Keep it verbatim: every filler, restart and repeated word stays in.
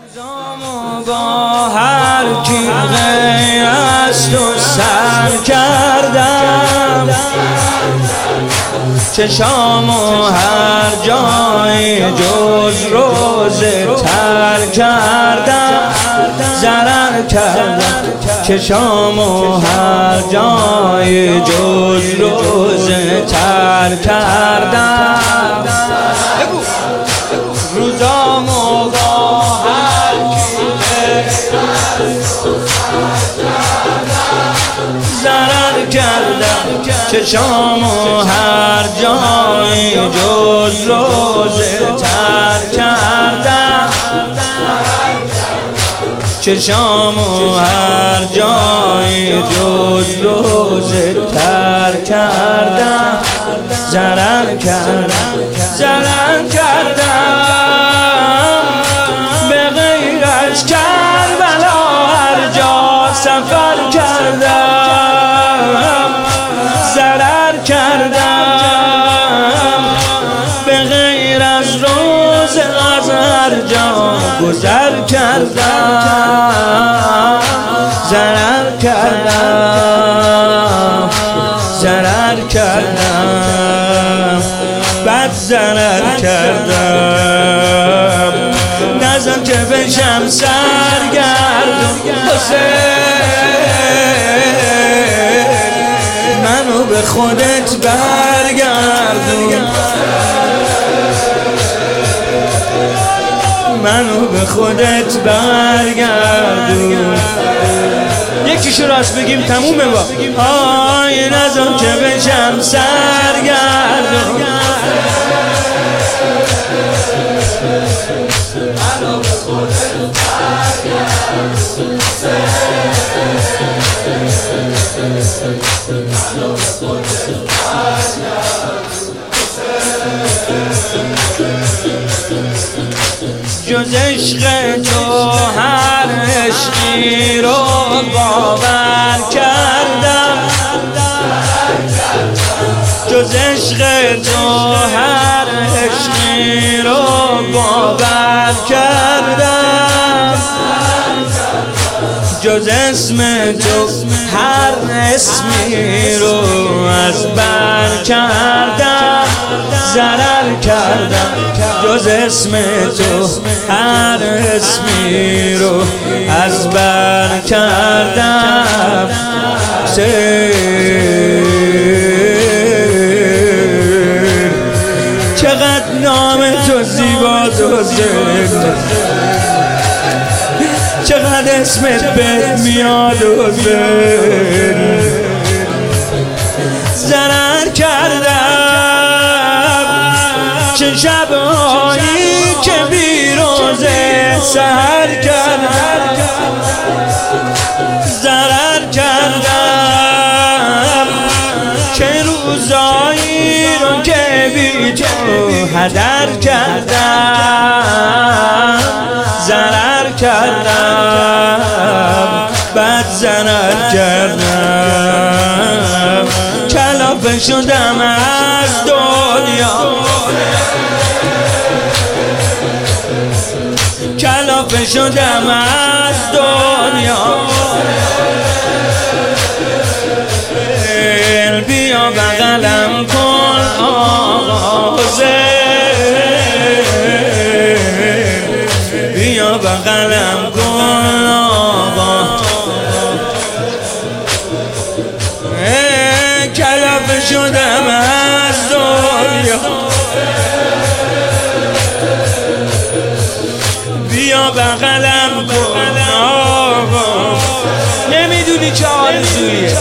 روزامو با هر کی غیر از تو سر کردم، چشامو هر جای جز روزه تر کردم، ضرر کردم. چشامو هر جای جز روزه تر کردم، روزامو با هر کی ضرر کردم، چشامو هر جای جز روزه تر کردم، چشامو هر جای جز روزه تر کردم، ضرر کردم، ضرر کردم. به غیر از کربلا هر جا سفر کردم، ضرر کردم. به غیر از روز از هر جا گذر کردم، ضرر کردم، ضرر کردم، بد ضرر کردم. نزن که بشم سرگردون منو به خودت برگردون، منو به خودت برگردون. یکیشو راست بگیم تمومه با آی نزن که بشم سرگردون، منو به خودت برگردون، منو به خودت جز عشق تو هر عشقی رو باور کردم، جز عشق تو هر عشقی رو باور کردم، جز اسم تو هر اسمی رو از بر کردم، ضرر کردم. جز اسم تو هر اسمی رو از بر کردم، چقدر نام تو زیبا تو زنده، چقدر اسمت بهت میاد و زنده. ضرر کردم چه شبایی که بی روزه سحر کردم، ضرر کردم چه روزایی رو که بی تو هدر کردم، ضرر کردم، بد ضرر کردم. کلافه شدم از دنیا، کلافه شدم از دنیا. بیا بغلم کن آغازه، بیا بغلم کن آغازه. کلافه شدم از دنیا، بیا بغلم کن آغازه. نمیدونی چه آرزویه،